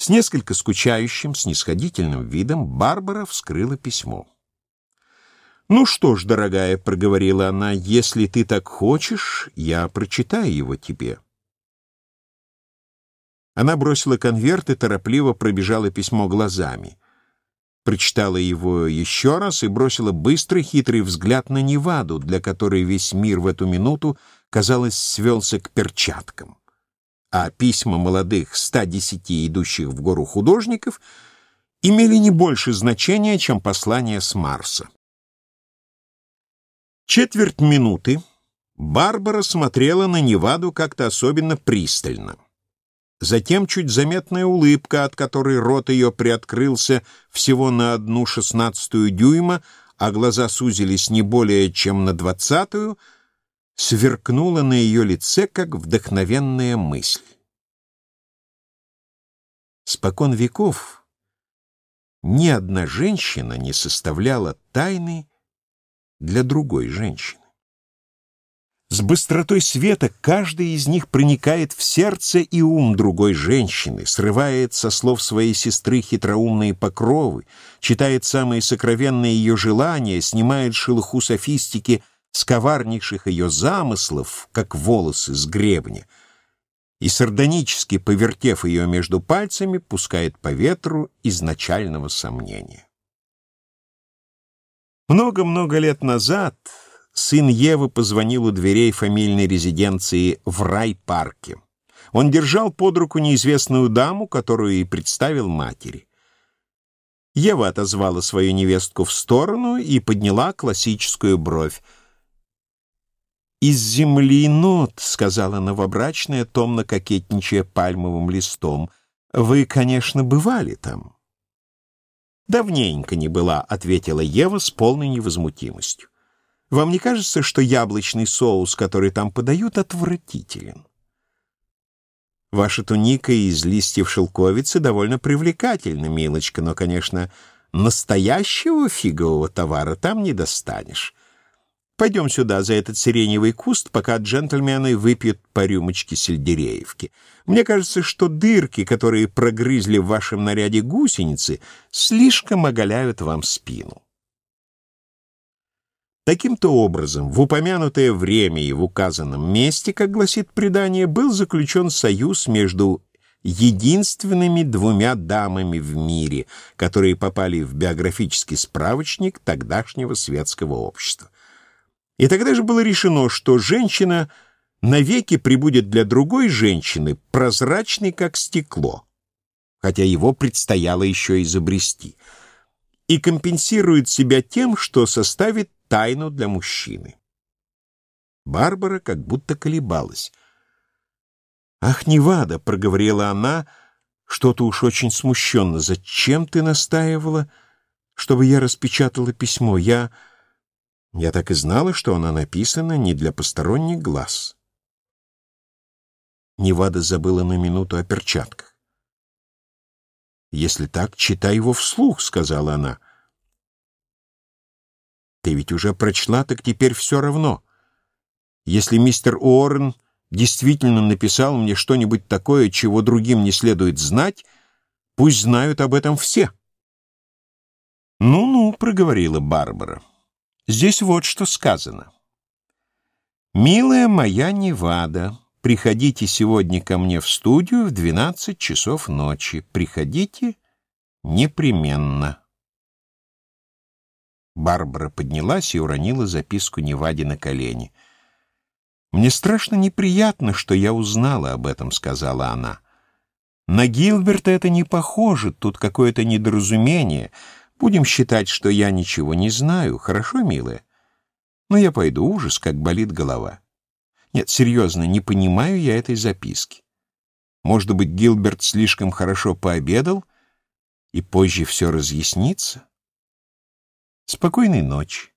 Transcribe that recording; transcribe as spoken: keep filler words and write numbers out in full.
С несколько скучающим, снисходительным видом Барбара вскрыла письмо. «Ну что ж, дорогая», — проговорила она, — «если ты так хочешь, я прочитаю его тебе». Она бросила конверт и торопливо пробежала письмо глазами. Прочитала его еще раз и бросила быстрый, хитрый взгляд на Неваду, для которой весь мир в эту минуту, казалось, свелся к перчаткам. А письма молодых ста десяти идущих в гору художников имели не больше значения, чем послание с Марса. Четверть минуты Барбара смотрела на Неваду как-то особенно пристально. Затем чуть заметная улыбка, от которой рот ее приоткрылся всего на одну шестнадцатую дюйма, а глаза сузились не более чем на двадцатую, сверкнула на ее лице, как вдохновенная мысль. Спокон веков ни одна женщина не составляла тайны для другой женщины. С быстротой света каждый из них проникает в сердце и ум другой женщины, срывает со слов своей сестры хитроумные покровы, читает самые сокровенные ее желания, снимает шелуху софистики с коварнейших ее замыслов, как волосы с гребня, и, сардонически повертев ее между пальцами, пускает по ветру изначального сомнения. Много-много лет назад сын Евы позвонил у дверей фамильной резиденции в рай-парке. Он держал под руку неизвестную даму, которую и представил матери. Ева отозвала свою невестку в сторону и подняла классическую бровь. «Из земли нот», — сказала новобрачная, томно кокетничая пальмовым листом. «Вы, конечно, бывали там». «Давненько не была», — ответила Ева с полной невозмутимостью. «Вам не кажется, что яблочный соус, который там подают, отвратителен? Ваша туника из листьев шелковицы довольно привлекательна, милочка, но, конечно, настоящего фигового товара там не достанешь. Пойдем сюда, за этот сиреневый куст, пока джентльмены выпьют по рюмочке сельдереевки. Мне кажется, что дырки, которые прогрызли в вашем наряде гусеницы, слишком оголяют вам спину». Таким-то образом, в упомянутое время и в указанном месте, как гласит предание, был заключен союз между единственными двумя дамами в мире, которые попали в биографический справочник тогдашнего светского общества. И тогда же было решено, что женщина навеки пребудет для другой женщины прозрачной, как стекло, хотя его предстояло еще изобрести, и компенсирует себя тем, что составит тайну для мужчины. Барбара как будто колебалась. «Ах, Невада», — проговорила она, что-то уж очень смущенно, — «зачем ты настаивала, чтобы я распечатала письмо? Я... я так и знала, что оно написано не для посторонних глаз». Невада забыла на минуту о перчатках. «Если так, читай его вслух», — сказала она. «Ты ведь уже прочла, так теперь все равно. Если мистер Уоррен действительно написал мне что-нибудь такое, чего другим не следует знать, пусть знают об этом все». «Ну-ну», — проговорила Барбара, — «здесь вот что сказано. Милая моя Невада, приходите сегодня ко мне в студию в двенадцать часов ночи. Приходите непременно». Барбара поднялась и уронила записку Неваде на колени. «Мне страшно неприятно, что я узнала об этом», — сказала она. «На Гилберта это не похоже, тут какое-то недоразумение. Будем считать, что я ничего не знаю, хорошо, милая? Но я пойду, ужас, как болит голова. Нет, серьезно, не понимаю я этой записки. Может быть, Гилберт слишком хорошо пообедал, и позже все разъяснится? Спокойной ночи».